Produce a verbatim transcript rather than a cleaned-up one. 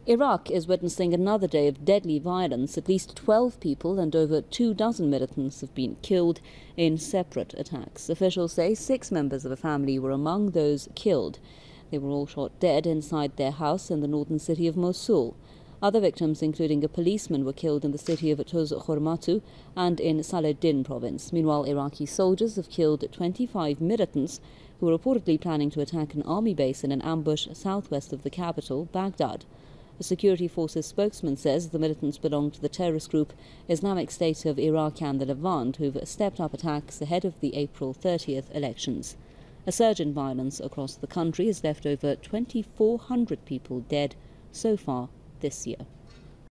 Iraq is witnessing another day of deadly violence. At least twelve people and over two dozen militants have been killed in separate attacks. Officials say six members of a family were among those killed. They were all shot dead inside their house in the northern city of Mosul. Other victims, including a policeman, were killed in the city of Tuz Khormatu and in Salahuddin province. Meanwhile, Iraqi soldiers have killed twenty-five militants who were reportedly planning to attack an army base in an ambush southwest of the capital, Baghdad. A security forces spokesman says the militants belong to the terrorist group Islamic State of Iraq and the Levant, who've stepped up attacks ahead of the April thirtieth elections. A surge in violence across the country has left over twenty-four hundred people dead so far this year.